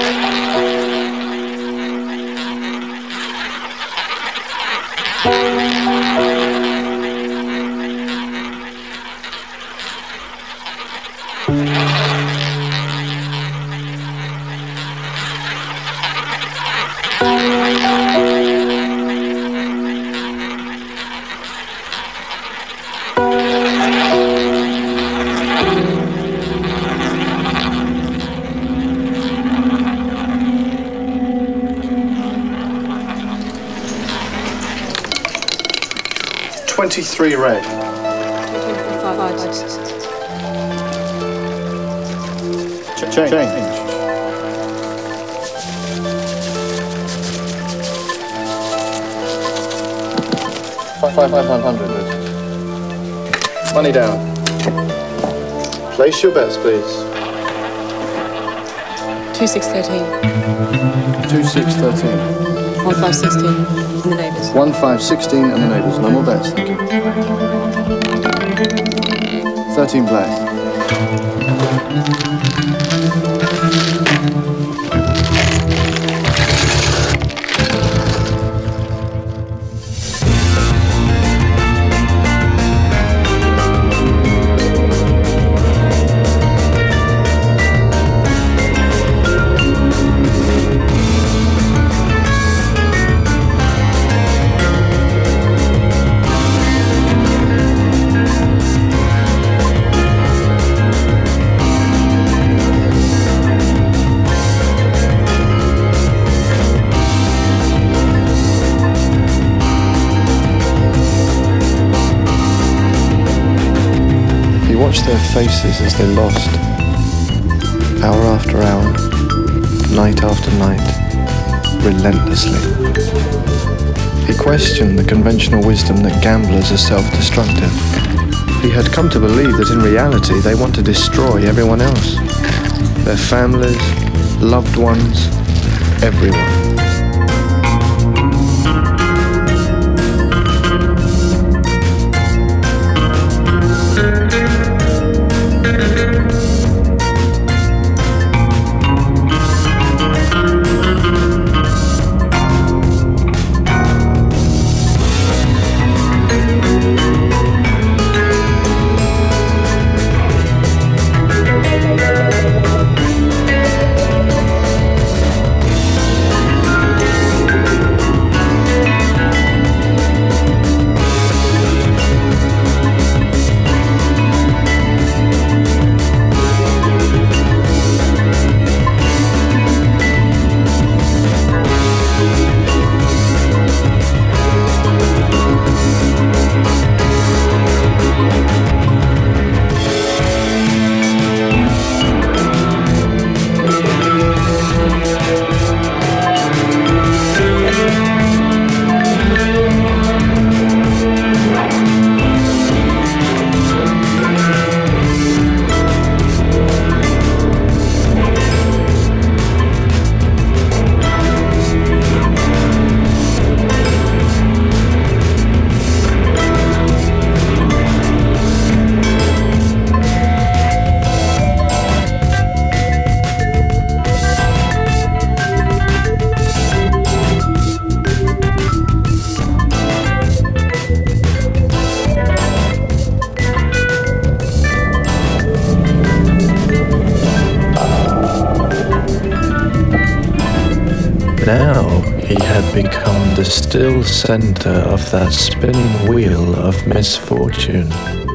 23 red. 25. Change. $500. Money down. Place your bets, please. 2613. 2613. 1516 and the neighbours. 1516 and the neighbours. No more bets, thank you. 13 black. Watched their faces as they lost, hour after hour, night after night, relentlessly. He questioned the conventional wisdom that gamblers are self-destructive. He had come to believe that in reality they want to destroy everyone else, their families, loved ones, everyone. Now he had become the still center of that spinning wheel of misfortune.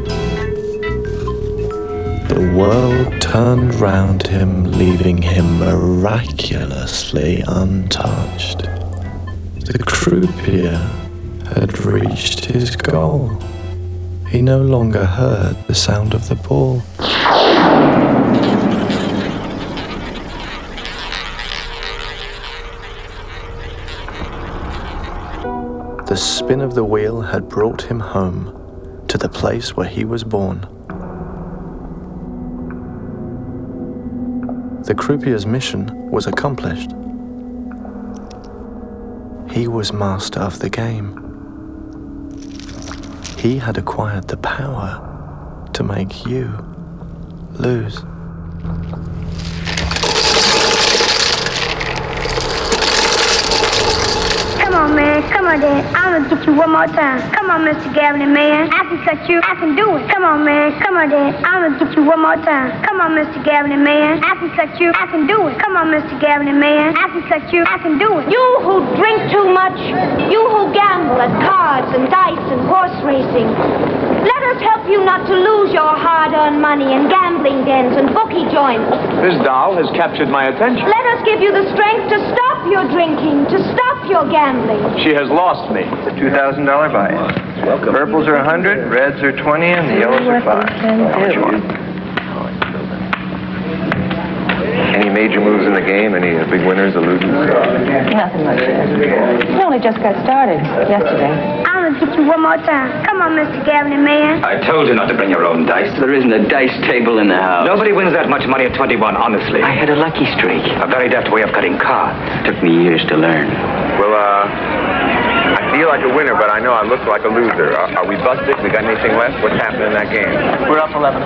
The world turned round him, leaving him miraculously untouched. The croupier had reached his goal. He no longer heard the sound of the ball. The spin of the wheel had brought him home, to the place where he was born. The croupier's mission was accomplished. He was master of the game. He had acquired the power to make you lose. on, Dad. I'm gonna get you one more time. Come on, Mr. Gambling Man. I can cut you. I can do it. Come on, man. Come on, Dad. I'm gonna get you one more time. Come on, Mr. Gambling Man. I can cut you. I can do it. Come on, Mr. Gambling Man. I can cut you. I can do it. You who drink too much, you who gamble at cards and dice and horse racing, let us help you not to lose your hard-earned money in gambling dens and bookie joints. This doll has captured my attention. Let us give you the strength to stop your drinking, to stop your gambling. She has lost me. It's a $2,000 buy-in. Welcome. Purples are 100, reds are 20, and the yellows are 5. How much you want? Any major moves in the game? Any big winners or losers? Nothing much yet. We only just got started yesterday. I'm gonna get you one more time. Come on, Mr. Gambling Man. I told you not to bring your own dice. There isn't a dice table in the house. Nobody wins that much money at 21, honestly. I had a lucky streak. A very deft way of cutting cards. Took me years to learn. Well, I feel like a winner, but I know I look like a loser. Are we busted? We got anything left? What's happening in that game? We're up $11,000.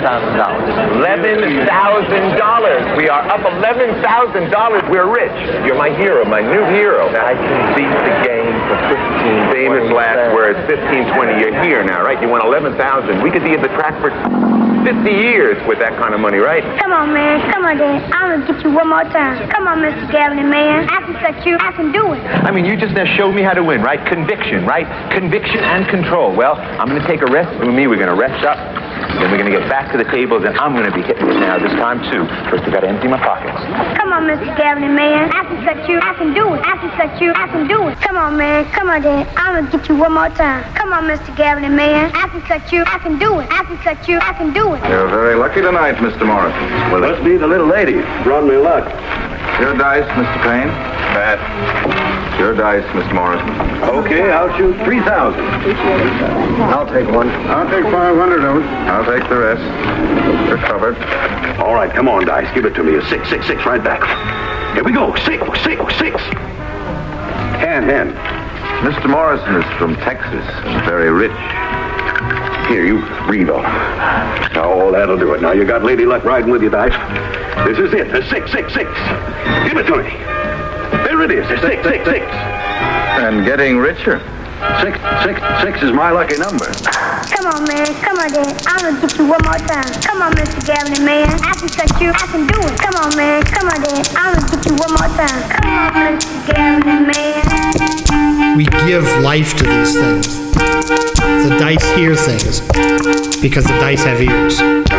$11,000! We are up $11,000. We're rich. You're my hero, my new hero. I can beat the game for 15, famous last words, 15-20. You're here now, right? You won 11,000. We could be at the track for 50 years with that kind of money, right? Come on, man. Come on, Dad. I'm gonna get you one more time. Come on, Mr. Gambling Man. I can cut you. I can do it. I mean, you just now showed me how to win, right? Conviction, right? Conviction and control. Well, I'm going to take a rest. You and me, we're going to rest up. Then we're going to get back to the tables, and I'm going to be hitting it now this time, too. First, I've got to empty my pockets. Come on, Mr. Gambling Man. I can cut you. I can do it. I can cut you. I can do it. Come on, man. Come on, Dad. I'm going to get you one more time. Come on, Mr. Gambling Man. I can cut you. I can do it. I can cut you. I can do it. You're very lucky tonight, Mr. Morris. Well, must be the little lady. Brought me luck. Your dice, Mr. Payne. Pat. Your dice, Mr. Morris. Okay, I'll shoot 3,000. I'll take one. I'll take 500 of it. I'll take the rest. You're covered. All right, come on, dice. Give it to me. A 6, 6, 6, right back. Here we go. 6, 6, 6. Hand. Mr. Morrison is from Texas and very rich. Here, you read on. Oh, that'll do it. Now, you got Lady Luck riding with you, dice. This is it. A 6, 6, 6. Give it to me. There it is. A 6, 6, 6. And getting richer. 6, 6, 6 is my lucky number. Come on, man. Come on, Dad. I'm going to get you one more time. Come on, Mr. Gambling Man. I can cut you. I can do it. Come on, man. Come on, Dad. I'm going to get you one more time. Come on, Mr. Gambling Man. We give life to these things. The dice hear things because the dice have ears.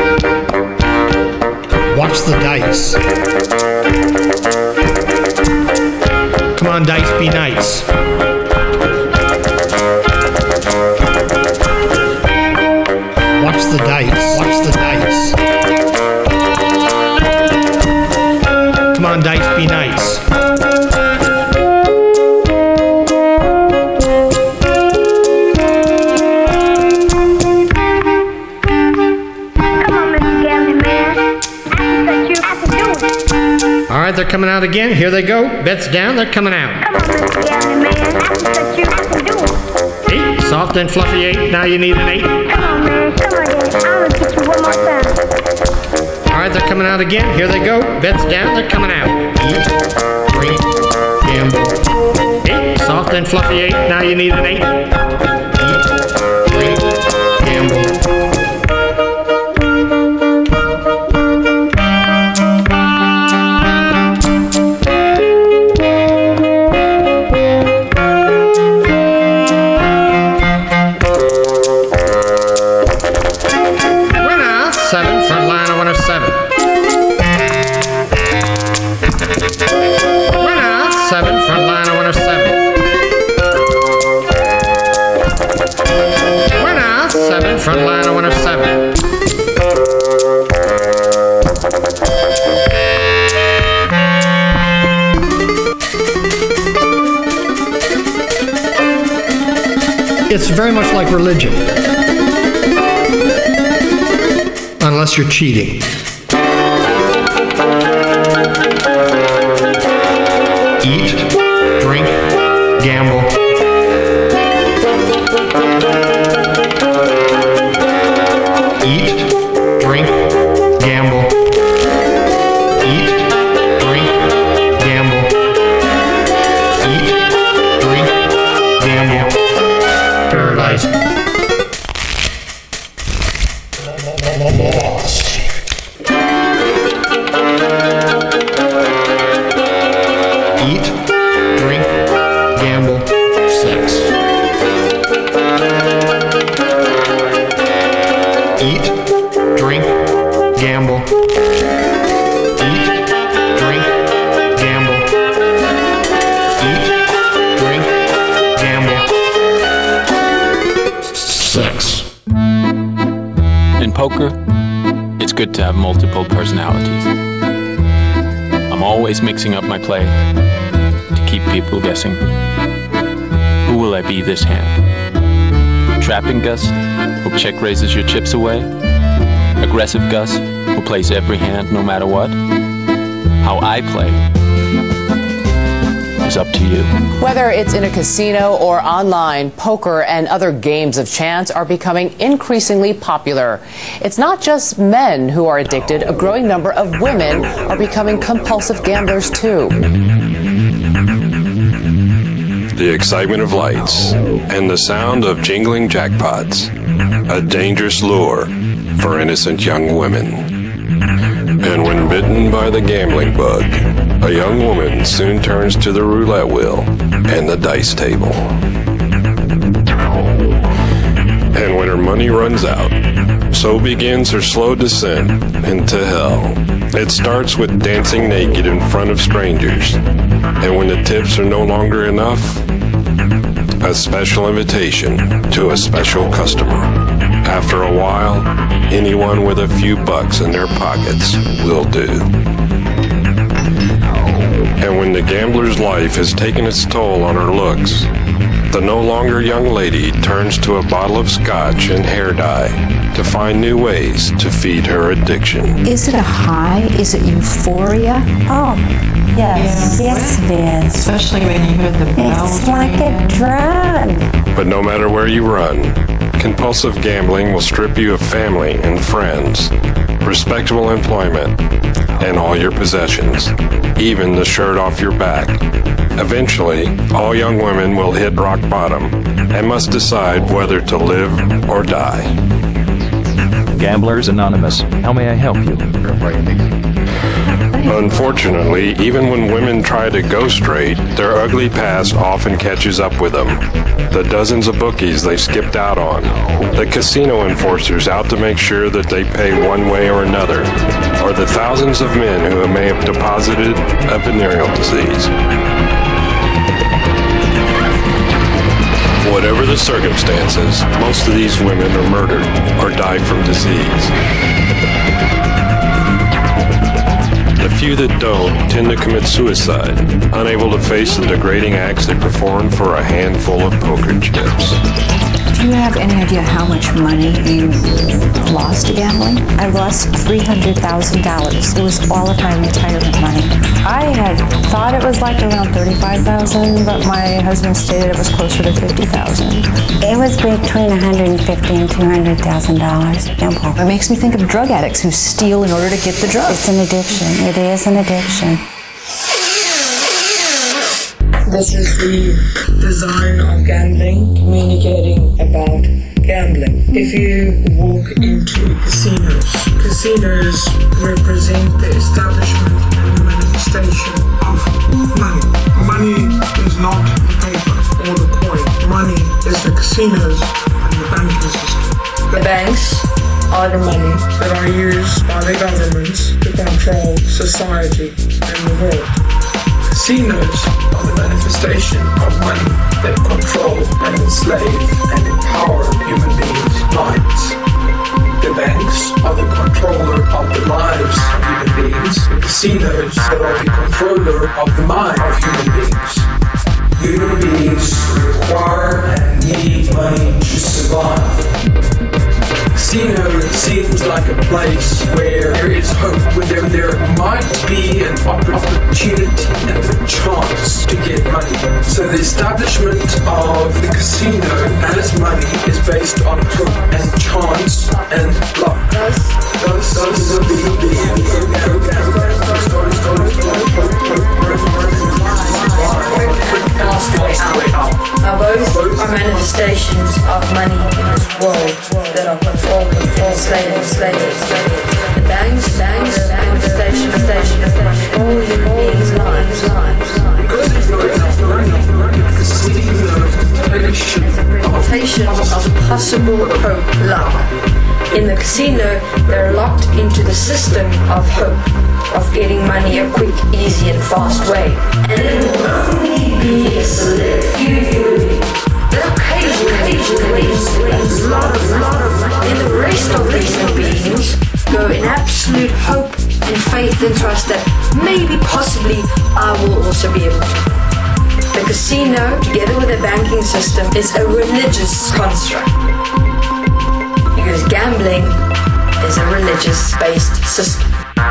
Watch the dice. Come on, dice, be nice. Watch the dice. Watch the dice. Come on, dice, be nice. All right, they're coming out again. Here they go. Bets down. They're coming out. Come on, Mr. Gambling Man. I can cut you. I can do it. 8. Soft and fluffy 8. Now you need an 8. Come on, man. Come on, Dad. I'm gonna get you one more time. All right, they're coming out again. Here they go. Bets down. They're coming out. Eat, drink, gamble. 8. Soft and fluffy 8. Now you need an 8. Eat, drink, gamble. Front line, winner 7. It's very much like religion, unless you're cheating. Eat, drink, gamble. Eat, drink, gamble. Eat, drink, gamble. Eat, drink, gamble. Eat, drink, gamble, sex. Eat, drink, gamble. Eat, drink, gamble. Eat, drink, gamble. Sex. In poker, it's good to have multiple personalities. I'm always mixing up my play to keep people guessing. Who will I be this hand? Trapping Gus, who check raises your chips away? Aggressive Gus, who plays every hand no matter what? How I play is up to you. Whether it's in a casino or online, poker and other games of chance are becoming increasingly popular. It's not just men who are addicted. A growing number of women are becoming compulsive gamblers too. The excitement of lights and the sound of jingling jackpots, a dangerous lure for innocent young women. And when bitten by the gambling bug, a young woman soon turns to the roulette wheel and the dice table. And when her money runs out, so begins her slow descent into hell. It starts with dancing naked in front of strangers, and when the tips are no longer enough, a special invitation to a special customer. After a while, anyone with a few bucks in their pockets will do. And when the gambler's life has taken its toll on her looks, the no longer young lady turns to a bottle of scotch and hair dye to find new ways to feed her addiction. Is it a high? Is it euphoria? Oh, yes. Yes, it is. Especially when you hear the bells. It's like a drug. But no matter where you run, compulsive gambling will strip you of family and friends, respectable employment, and all your possessions, even the shirt off your back. Eventually, all young women will hit rock bottom and must decide whether to live or die. Gamblers Anonymous, how may I help you? Unfortunately, even when women try to go straight, their ugly past often catches up with them. The dozens of bookies they skipped out on, the casino enforcers out to make sure that they pay one way or another, or the thousands of men who may have deposited a venereal disease. Whatever the circumstances, most of these women are murdered or die from disease. The few that don't tend to commit suicide, unable to face the degrading acts they perform for a handful of poker chips. Do you have any idea how much money you lost to gambling? I lost $300,000. It was all of my retirement money. I had thought it was like around $35,000, but my husband stated it was closer to $50,000. It was between $150,000 and $200,000. Gamble. It makes me think of drug addicts who steal in order to get the drugs. It's an addiction. It is an addiction. This is the design of gambling, communicating about gambling. If you walk into casinos represent the establishment and the manifestation of money. Money is not the paper or the coin. Money is the casinos and the banking system. The banks are the money that are used by the governments to control society and the world. Casinos are the manifestation of money that control and enslave and empower human beings' minds. The banks are the controller of the lives of human beings. The casinos that are the controller of the mind of human beings. Human beings require and need money to survive. Casino seems like a place where there is hope, where there might be an opportunity and a chance to get money. So the establishment of the casino as money is based on hope and chance and luck. Those are the both are manifestations of money in this world that are controlled and enslaved. The banks are manifestations that control human beings' lives. casino, they're locked into the system of hope, of getting money a quick, easy, and fast way. And it will only be a select few. Occasionally, a lot of money. And the rest of human beings go in absolute hope and faith and trust that maybe, possibly, I will also be able to. The casino, together with the banking system, is a religious construct. Because gambling is a religious-based system.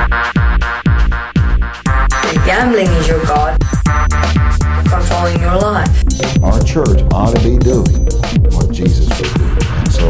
And gambling is your God controlling your life. Our church ought to be doing what Jesus was doing. And so,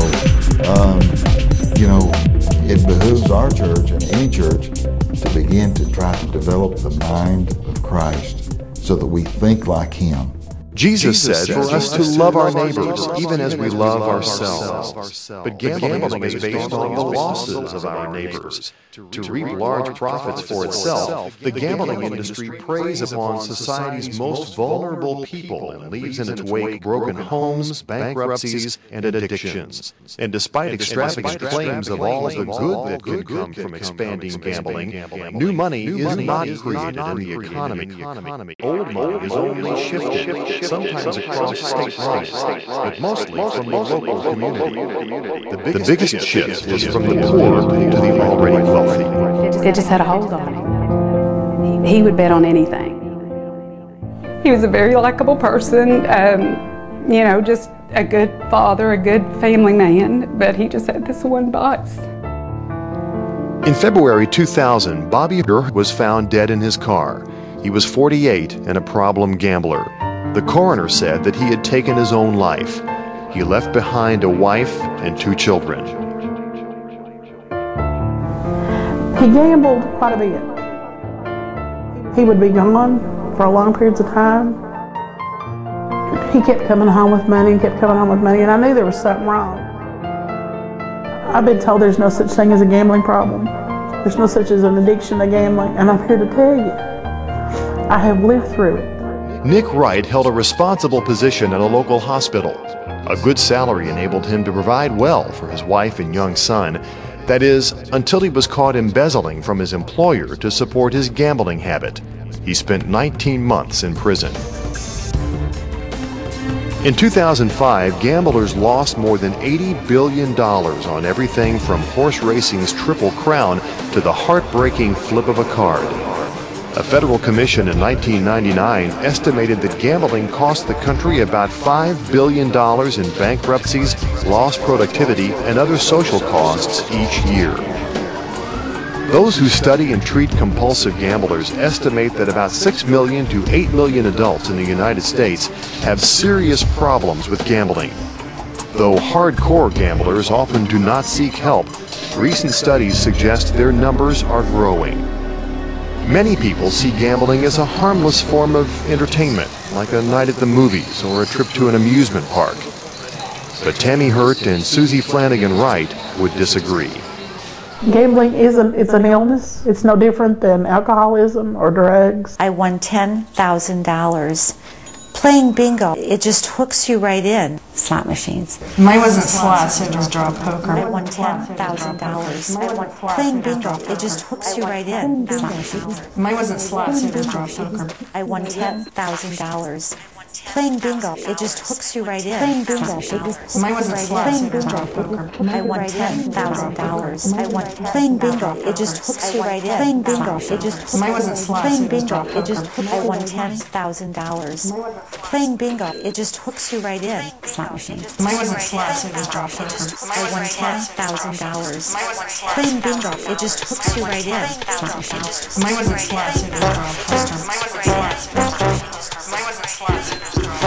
it behooves our church and any church to begin to try to develop the mind of Christ so that we think like Him. Jesus said for us to love our neighbors even as we love ourselves. But gambling is based on the losses of our neighbors. To reap large profits for itself, the gambling industry preys upon society's most vulnerable people and leaves in its wake broken homes, bankruptcies, and addictions. And despite extravagant claims of all the good that could come from expanding gambling, new money is not created in the economy. Old money is only shifted, sometimes across state lines, but mostly from the local community. The biggest shift was from the poor to the already wealthy. It just had a hold on me. He would bet on anything. He was a very likable person, just a good father, a good family man, but he just had this one vice. In February 2000, Bobby was found dead in his car. He was 48 and a problem gambler. The coroner said that he had taken his own life. He left behind a wife and 2 children. He gambled quite a bit. He would be gone for long periods of time. He kept coming home with money and and I knew there was something wrong. I've been told there's no such thing as a gambling problem. There's no such as an addiction to gambling, and I'm here to tell you, I have lived through it. Nick Wright held a responsible position at a local hospital. A good salary enabled him to provide well for his wife and young son. That is, until he was caught embezzling from his employer to support his gambling habit. He spent 19 months in prison. In 2005, gamblers lost more than $80 billion on everything from horse racing's Triple Crown to the heartbreaking flip of a card. A federal commission in 1999 estimated that gambling cost the country about $5 billion in bankruptcies, lost productivity, and other social costs each year. Those who study and treat compulsive gamblers estimate that about 6 million to 8 million adults in the United States have serious problems with gambling. Though hardcore gamblers often do not seek help, recent studies suggest their numbers are growing. Many people see gambling as a harmless form of entertainment, like a night at the movies or a trip to an amusement park. But Tammy Hurt and Susie Flanagan Wright would disagree. Gambling it's an illness. It's no different than alcoholism or drugs. I won $10,000. Playing bingo, it just hooks you right in. Slot machines. Mine wasn't slots, it was draw poker. I won $10,000. Playing bingo, it just hooks you right in. Slot machines. Mine wasn't slots, it was draw poker. I won $10,000. Playing bingo, it just hooks you right in. Playing bingo, mine wasn't slots, it was draw poker. I won $10,000. I won playing bingo, it just hooks you right in. Playing bingo, it just mine wasn't slots, playing bingo, it just I won $10,000. Playing bingo, it just hooks you right in. Slot machines. Mine wasn't slots, it was draw poker. I won $10,000. Playing bingo, it just hooks you right in. Slot machines. Mine wasn't slots, it was draw poker. Mine wasn't slots, it was draw poker. Mine wasn't slots, it was draw poker.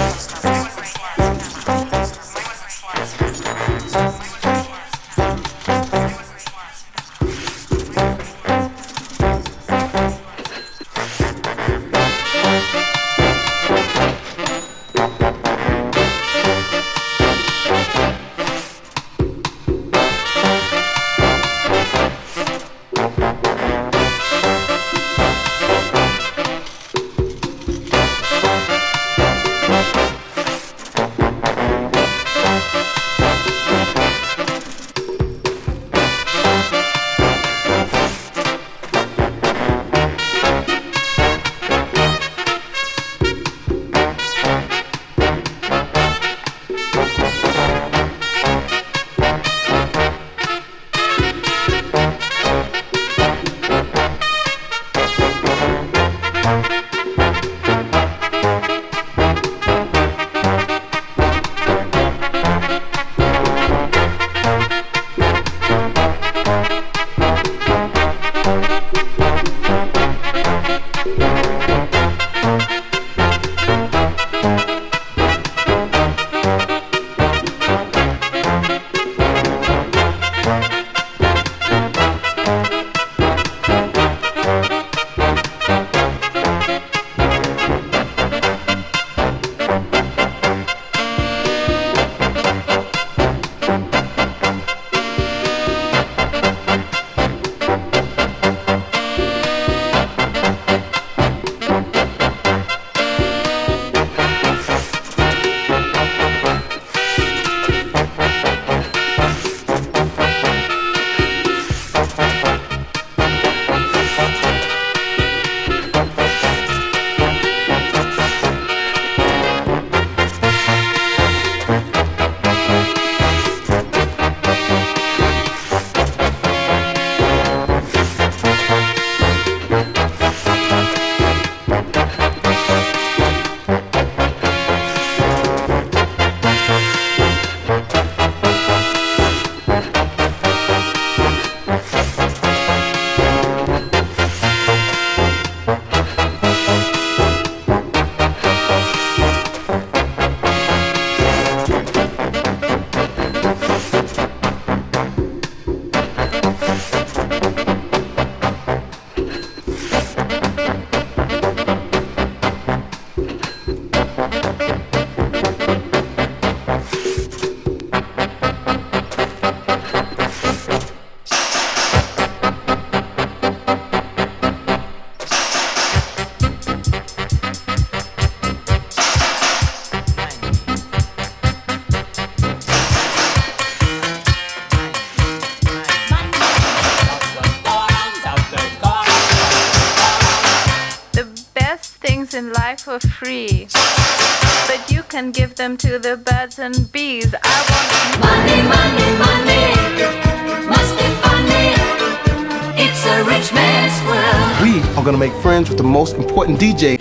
in life for free, but you can give them to the birds and bees. I want money, money, money. Must be funny. It's a rich man's world. We are gonna make friends with the most important DJ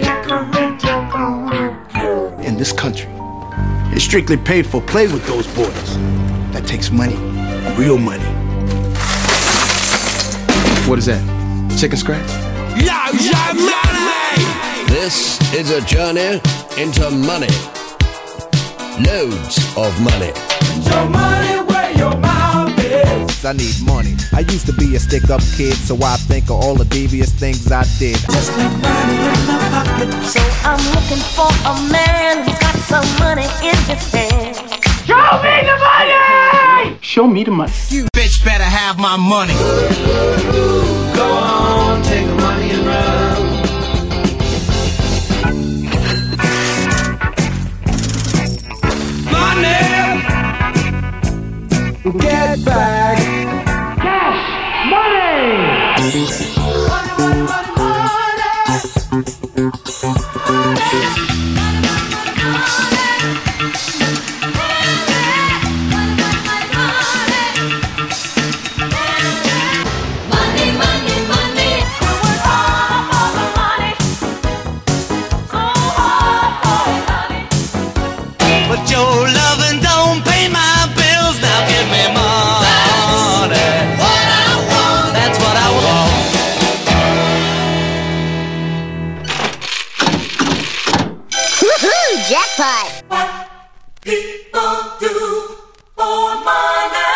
in this country. It's strictly paid for play with those boys. That takes money, real money. What is that? Chicken scratch? Money! This is a journey into money. Loads of money. Your money where your mouth is. I need money. I used to be a stick-up kid, so I think of all the devious things I did. Just like money in my pocket. So I'm looking for a man who's got some money in his hand. Show me the money! Show me the money. You bitch better have my money. Go on, take the money and run. Money! Get back! Cash! Money! Money, money, money, Jackpot! People do for money.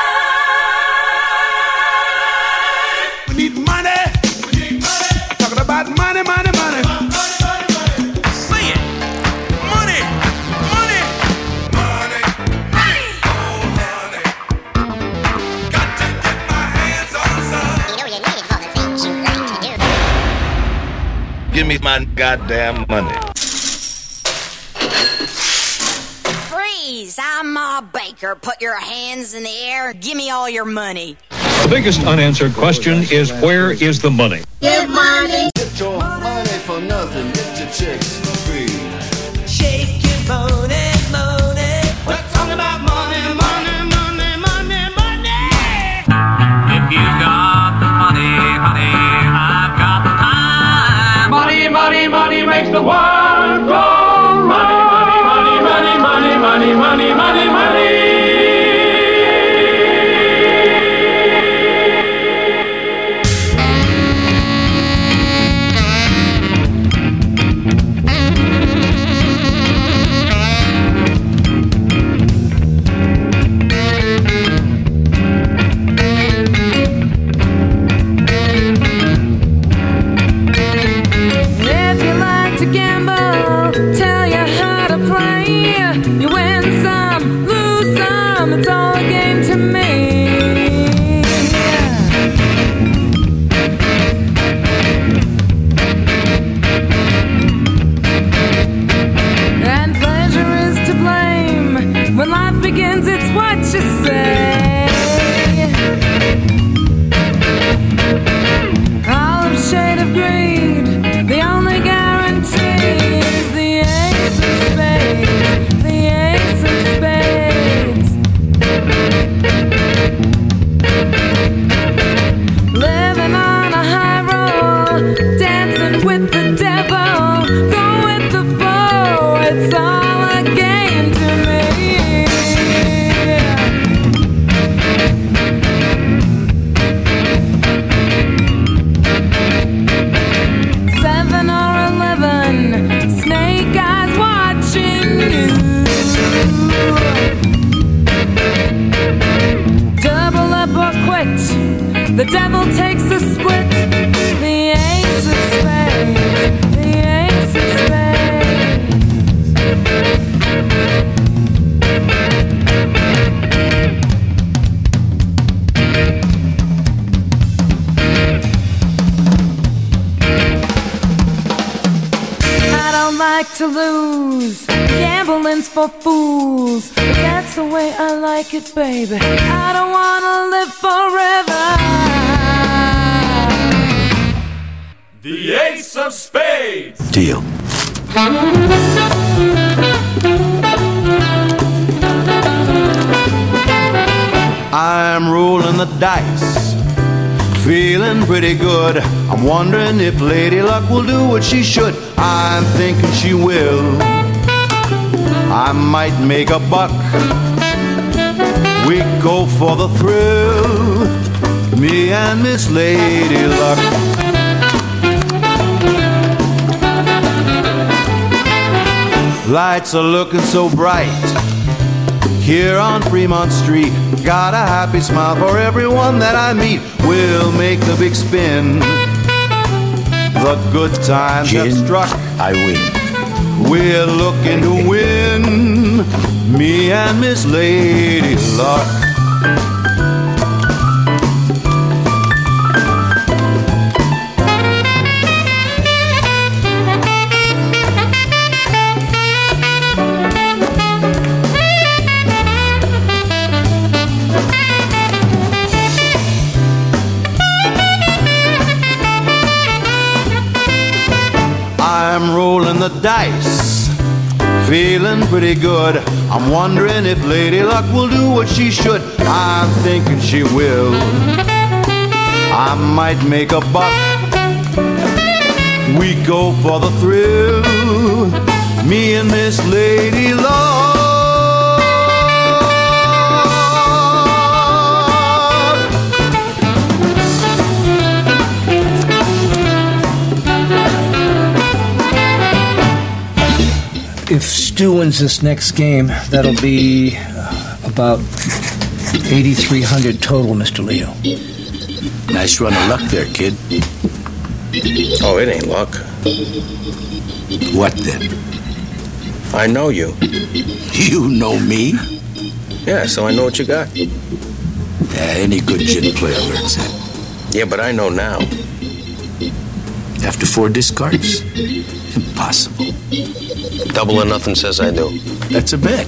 We need money. We need money. Talking about money, money, money. Say it. Money. Money. Money. Money. Oh, money. Got to get my hands on some. You know you need it for the things you're going to do. Give me my goddamn money. I'm Ma Baker. Put your hands in the air. Give me all your money. The biggest unanswered question is, where is the money? Give money. Get your money for nothing. Get your checks for free. Shake your money, money. We're talking about money, money, money, money, money. If you got the money, honey, I've got the time. Money, money, money makes the world go round. Money, money, money, money, money, money. If you like to gamble, tell you how to play. You win some, lose some, it's all a game to me. And pleasure is to blame. When life begins, it's what you say. Olive shade of greed, the only guarantee is the ace of spades. The ace of spades. Living on a high roll, dancing with the devil, go with the flow, it's all a game to me. 7 or 11, snake eyes watching you. Double up or quit, the devil takes a split. The ace of spades, the ace of spades. I don't like to lose, gambling's for fools, but that's the way I like it, baby. I don't wanna live forever. The ace of spades. Deal. I'm rolling the dice, feeling pretty good. I'm wondering if Lady Luck will do what she should. I'm thinking she will. I might make a buck. We go for the thrill, me and Miss Lady Luck. Lights are looking so bright here on Fremont Street. Got a happy smile for everyone that I meet. We'll make the big spin. The good times have struck. I win. We're looking to win, me and Miss Lady Luck. I'm rolling the dice, feeling pretty good. I'm wondering if Lady Luck will do what she should. I'm thinking she will. I might make a buck. We go for the thrill, me and Miss Lady Luck. If Stu wins this next game, that'll be about 8,300 total, Mr. Leo. Nice run of luck there, kid. Oh, it ain't luck. What then? I know you. You know me? Yeah, so I know what you got. Yeah, any good gin player learns that. Yeah, but I know now. After 4 discards? Impossible. Double or nothing says I do. That's a bet.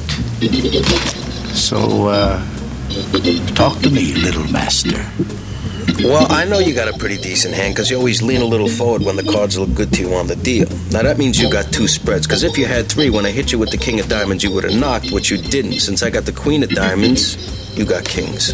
So, talk to me, little master. Well, I know you got a pretty decent hand because you always lean a little forward when the cards look good to you on the deal. Now, that means you got 2 spreads, because if you had 3, when I hit you with the king of diamonds, you would have knocked, which you didn't. Since I got the queen of diamonds, you got kings.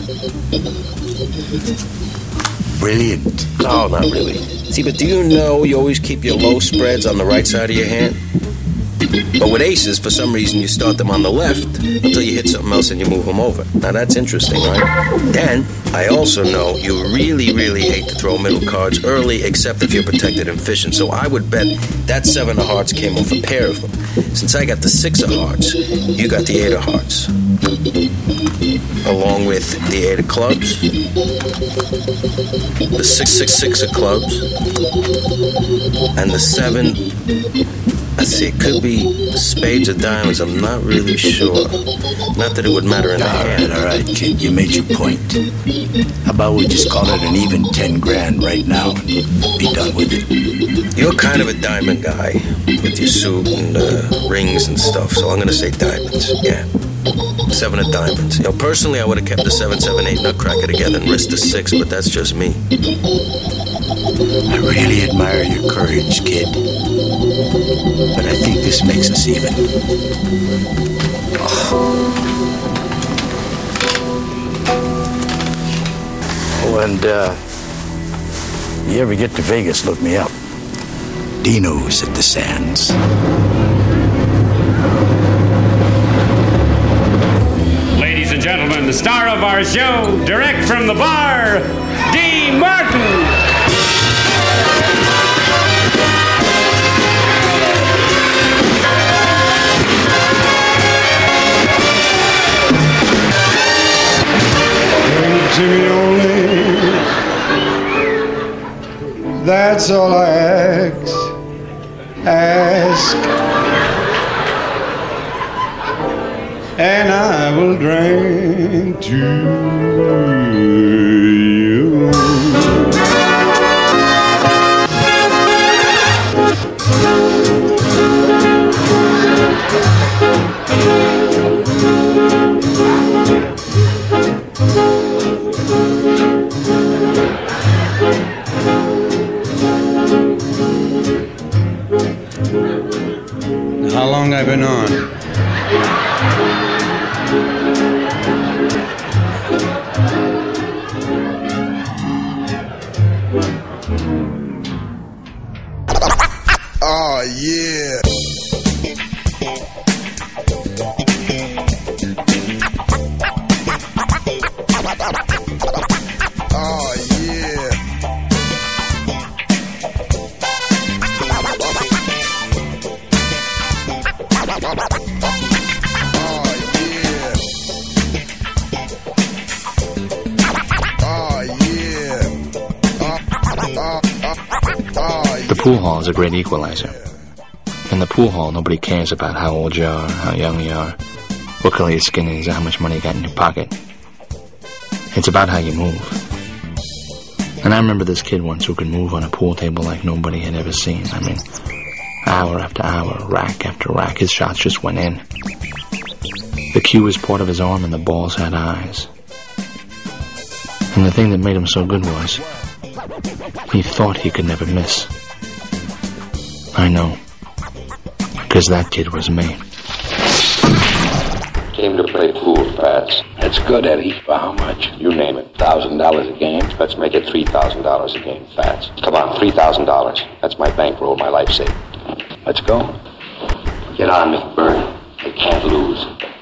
Brilliant. Oh, not really. See, but do you know you always keep your low spreads on the right side of your hand? But with aces, for some reason, you start them on the left until you hit something else and you move them over. Now, that's interesting, right? Then, I also know you really, really hate to throw middle cards early, except if you're protected and fishing. So I would bet that 7 of hearts came off a pair of them. Since I got the 6 of hearts, you got the 8 of hearts. Along with the 8 of clubs, the 6 of clubs, and the 7... Let's see, it could be spades or diamonds. I'm not really sure. Not that it would matter in the hand. All right, kid, you made your point. How about we just call it an even 10 grand right now and be done with it? You're kind of a diamond guy with your suit and rings and stuff, so I'm going to say diamonds. Yeah. 7 of diamonds. You know, personally, I would have kept the 7, 7, 8 nutcracker together and risked the 6, but that's just me. I really admire your courage, kid. But I think this makes us even. Oh, and you ever get to Vegas, look me up. Dino's at the Sands. Ladies and gentlemen, the star of our show, direct from the bar, Dean Martin. To me only, that's all I ask, and I will drink to you. how long I've been on. Oh, yeah. Oh, yeah. The pool hall is a great equalizer. In the pool hall, nobody cares about how old you are, how young you are, what color your skin is, or how much money you got in your pocket. It's about how you move. And I remember this kid once who could move on a pool table like nobody had ever seen. I mean, hour after hour, rack after rack, his shots just went in. The cue was part of his arm and the balls had eyes. And the thing that made him so good was, he thought he could never miss. I know. Because that kid was me. Came to play pool, Fats. That's good, Eddie. For how much? You name it. $1,000 a game? Let's make it $3,000 a game, Fats. Come on, $3,000. That's my bankroll, my life saving. Let's go. Get on me, Bert. I can't lose.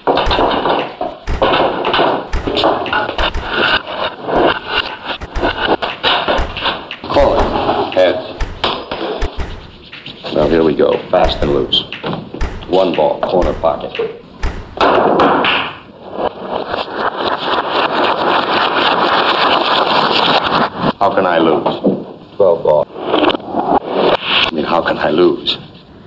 Call it. Heads. Now here we go. Fast and loose. One ball, corner pocket. How can I lose? 12 ball. I mean, how can I lose?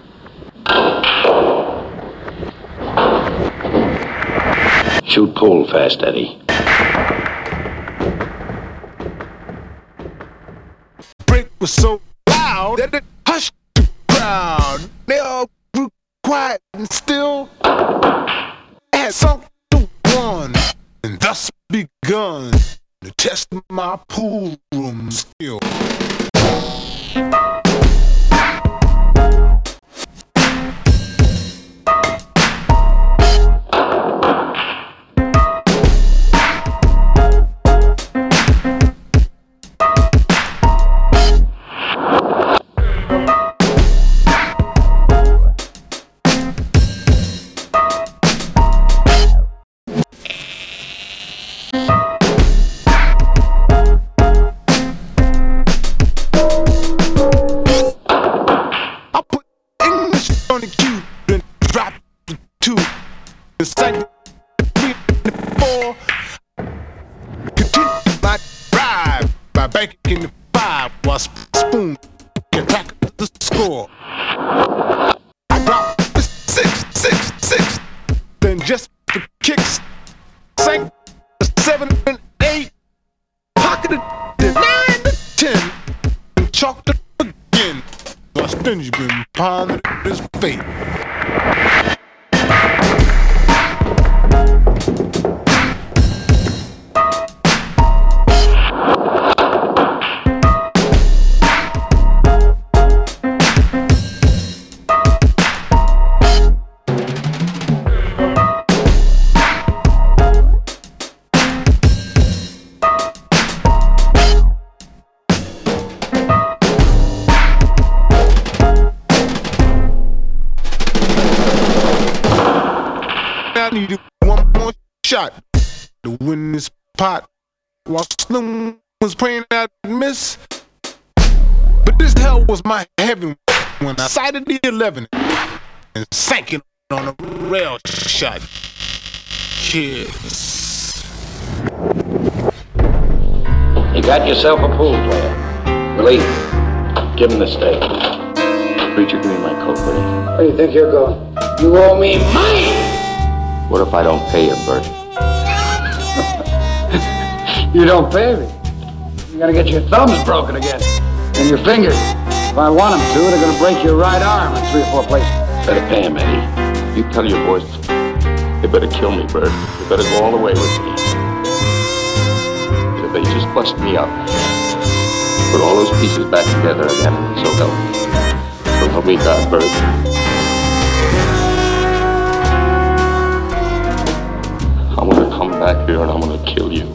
Shoot pool fast, Eddie. Break was so loud that it hushed the crowd. They all grew quiet and still. Had sunk to one, and thus begun to test my pool room skill. Banking the 5 while Spoon can tackle the score. I dropped the 6, then just the kicks sank the 7 and 8, pocketed the 9 to 10, and chalked it again. So I stingy been pondering his fate. I needed one more shot to win this pot while Slim was praying I'd miss. But this hell was my heaven when I sighted the 11 and sank it on a rail shot. Cheers. You got yourself a pool player. Willie, give him the steak. Preacher Green, my coat, buddy. Where do you think you're going? You owe me money! What if I don't pay you, Bert? You don't pay me. You gotta get your thumbs broken again. And your fingers. If I want them to, they're gonna break your right arm in 3 or 4 places. Better pay him, Eddie. You tell your boys they better kill me, Bert. They better go all the way with me. If they just bust me up, put all those pieces back together again, so help me. So help me God, Bert. here and I'm gonna kill you.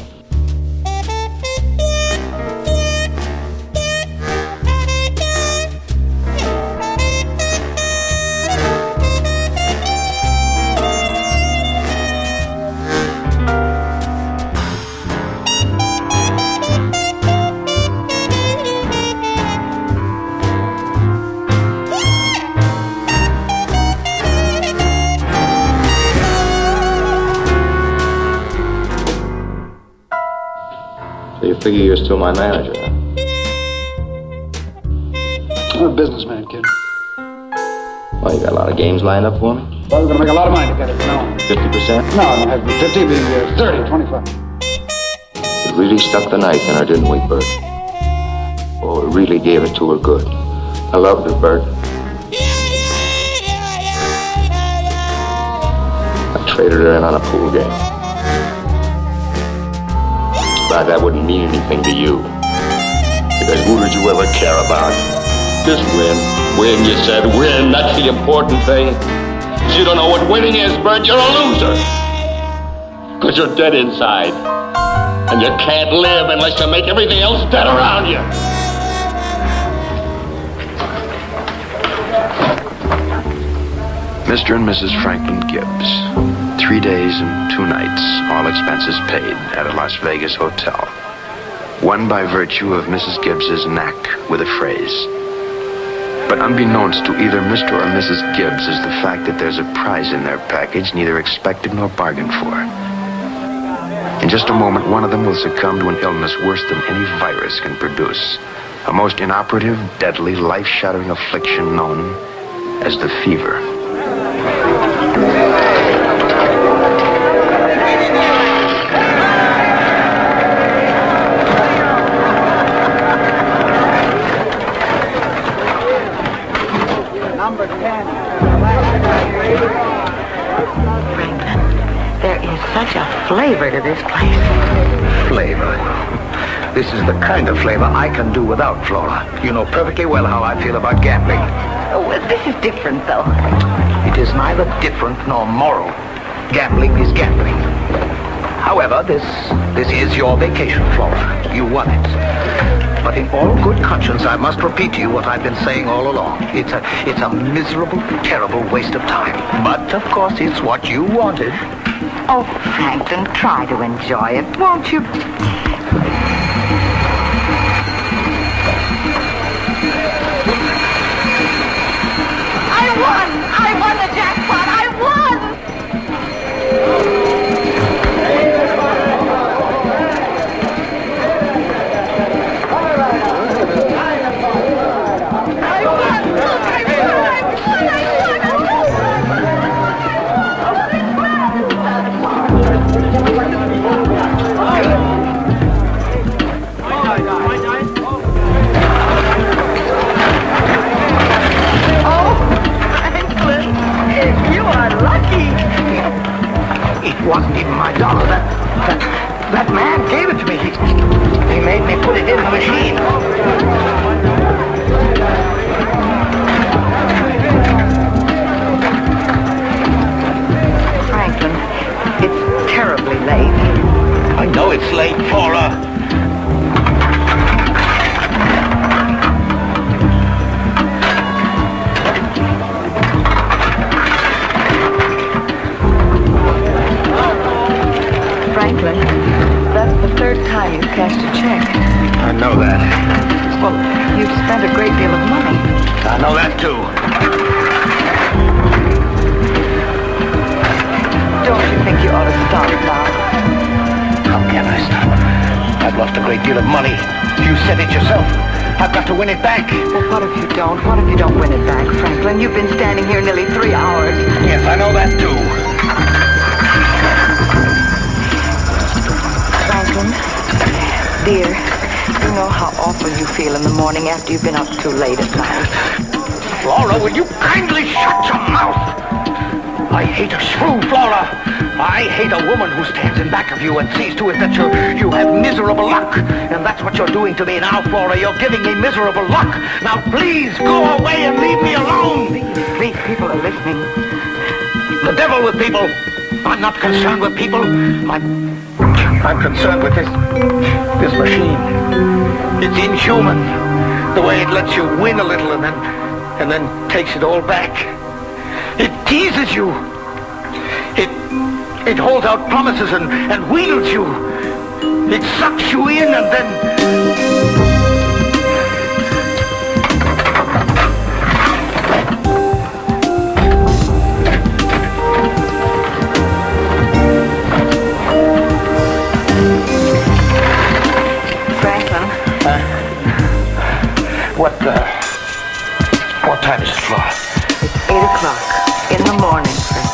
You figure you're still my manager, huh? I'm a businessman, kid. Well, you got a lot of games lined up for me? Well, we're gonna make a lot of money to get it from now on. 50%? No, I don't have 50, it'd be 30, 25. We really stuck the knife in her, didn't we, Bert? Oh, we really gave it to her good. I loved her, Bert. I traded her in on a pool game. But that wouldn't mean anything to you. Because who did you ever care about? Just win. Win, you said. Win. That's the important thing. You don't know what winning is, Bert. You're a loser. Because you're dead inside. And you can't live unless you make everything else dead around you. Mr. and Mrs. Franklin Gibbs. 3 days and 2 nights, all expenses paid, at a Las Vegas hotel. Won by virtue of Mrs. Gibbs's knack with a phrase. But unbeknownst to either Mr. or Mrs. Gibbs is the fact that there's a prize in their package neither expected nor bargained for. In just a moment, one of them will succumb to an illness worse than any virus can produce. A most inoperative, deadly, life-shattering affliction known as the fever. Franklin, there is such a flavor to this place. Flavor? This is the kind of flavor I can do without, Flora. You know perfectly well how I feel about gambling. Oh, well, this is different, though. It is neither different nor moral. Gambling is gambling. However, this is your vacation, Flora. You won it. But in all good conscience, I must repeat to you what I've been saying all along. It's a miserable, terrible waste of time. But, of course, it's what you wanted. Oh, Franklin, try to enjoy it, won't you? I won the jackpot! I won! It wasn't even my dollar. That man gave it to me. He made me put it in the machine. Franklin, it's terribly late. I know it's late, Flora. Franklin, that's the third time you've cashed a check. I know that. Well, you've spent a great deal of money. I know that, too. Don't you think you ought to stop now? How can I stop? I've lost a great deal of money. You said it yourself. I've got to win it back. Well, what if you don't? What if you don't win it back, Franklin? You've been standing here nearly 3 hours. Yes, I know that, too. Franklin, dear, you know how awful you feel in the morning after you've been up too late at night. Flora, will you kindly shut your mouth? I hate a shrew, Flora. I hate a woman who stands in back of you and sees to it that you have miserable luck. And that's what you're doing to me now, Flora. You're giving me miserable luck. Now, please, go away and leave me alone. Please, people are listening. The devil with people. I'm not concerned with people. I'm concerned with this machine. It's inhuman. The way it lets you win a little and then takes it all back. It teases you. It holds out promises and wheedles you. It sucks you in and then... What time is it, Flora? It's 8 o'clock in the morning, Frank.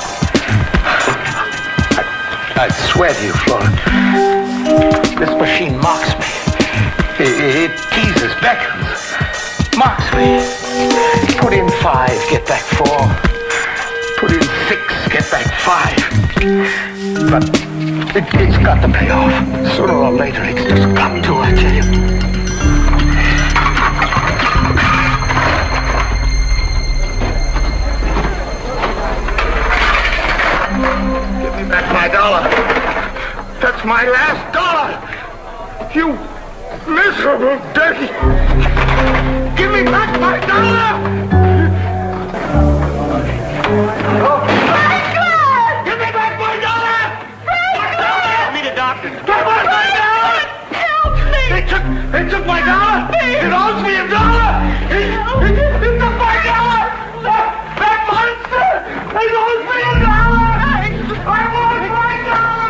I swear to you, Flora, this machine mocks me. It teases, beckons, mocks me. Put in 5, get back 4. Put in 6, get back 5. But it's got to pay off. Sooner or later, it's just got to, I tell you. My dollar. That's my last dollar. You miserable, dirty. Give me back my dollar. Oh. Franklin! Give me back my dollar. Franklin! I need a doctor. Give me my dollar. Help me. They took my dollar. It owes me a dollar. It took my dollar. That monster. It owes me a dollar. I want my dollar!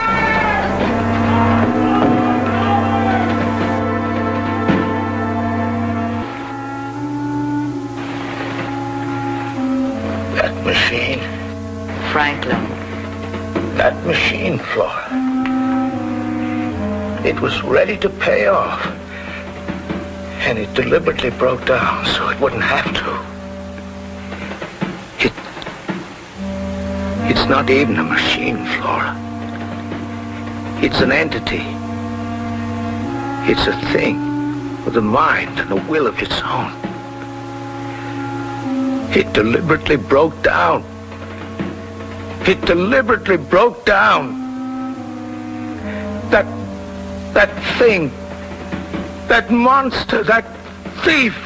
That machine. Franklin. That machine, Flora. It was ready to pay off. And it deliberately broke down so it wouldn't have to. It's not even a machine, Flora. It's an entity. It's a thing with a mind and a will of its own. It deliberately broke down. It deliberately broke down. That thing, that monster, that thief.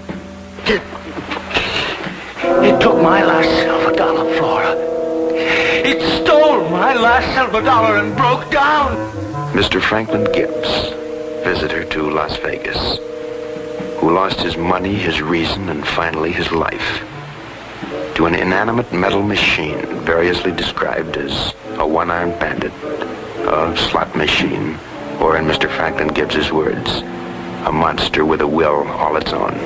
It took my last silver dollar, Flora. It stole my last silver dollar and broke down. Mr. Franklin Gibbs, visitor to Las Vegas, who lost his money, his reason, and finally his life to an inanimate metal machine variously described as a one-armed bandit, a slot machine, or in Mr. Franklin Gibbs's words, a monster with a will all its own.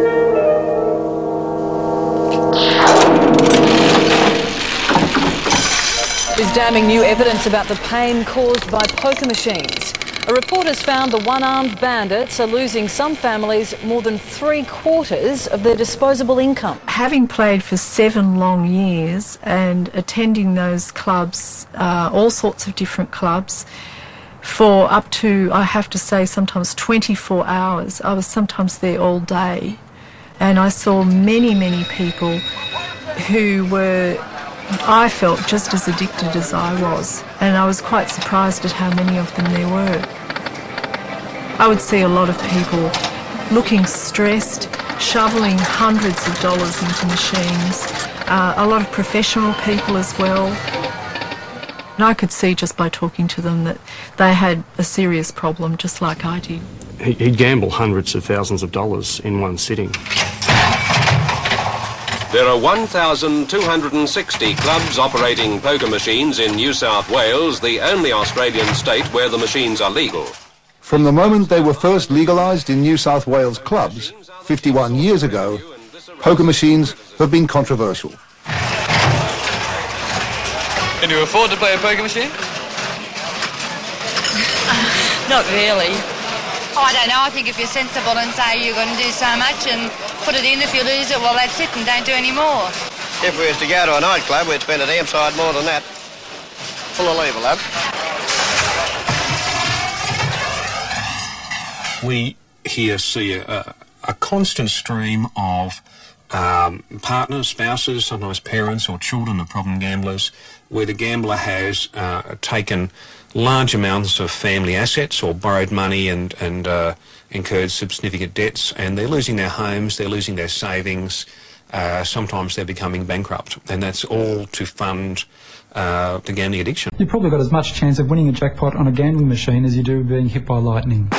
Is damning new evidence about the pain caused by poker machines. A report has found the one-armed bandits are losing some families more than 3/4 of their disposable income. Having played for 7 long years and attending those clubs, all sorts of different clubs, for up to, I have to say, sometimes 24 hours. I was sometimes there all day, and I saw many, many people who were, I felt, just as addicted as I was, and I was quite surprised at how many of them there were. I would see a lot of people looking stressed, shoveling hundreds of dollars into machines, a lot of professional people as well. And I could see just by talking to them that they had a serious problem, just like I did. He'd gamble hundreds of thousands of dollars in one sitting. There are 1,260 clubs operating poker machines in New South Wales, the only Australian state where the machines are legal. From the moment they were first legalised in New South Wales clubs, 51 years ago, poker machines have been controversial. Can you afford to play a poker machine? Not really. Oh, I don't know. I think if you're sensible and say you're going to do so much and put it in, if you lose it, well, that's it and don't do any more. If we was to go to a nightclub, we'd spend a damn side more than that. Full of lever, lad. We here see a constant stream of partners, spouses, sometimes parents or children of problem gamblers, where the gambler has taken large amounts of family assets or borrowed money and incurred significant debts, and they're losing their homes, they're losing their savings, sometimes they're becoming bankrupt, and that's all to fund the gambling addiction. You've probably got as much chance of winning a jackpot on a gambling machine as you do being hit by lightning.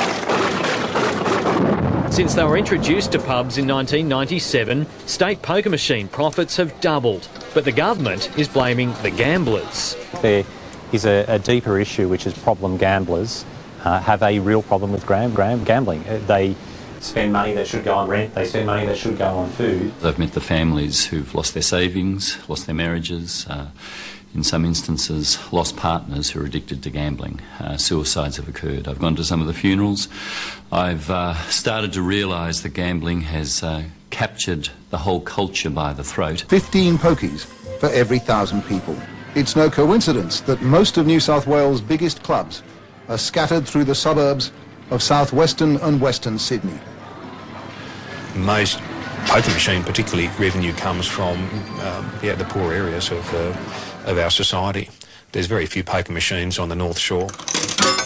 Since they were introduced to pubs in 1997, state poker machine profits have doubled. But the government is blaming the gamblers. There is a deeper issue, which is problem gamblers have a real problem with gambling. They spend money that should go on rent, they spend money that should go on food. I've met the families who've lost their savings, lost their marriages, in some instances lost partners who are addicted to gambling. Suicides have occurred. I've gone to some of the funerals. I've started to realise that gambling has captured the whole culture by the throat. 15 pokies for every 1,000 people. It's no coincidence that most of New South Wales' biggest clubs are scattered through the suburbs of southwestern and western Sydney. Most poker machine, particularly, revenue comes from the poor areas of our society. There's very few poker machines on the North Shore.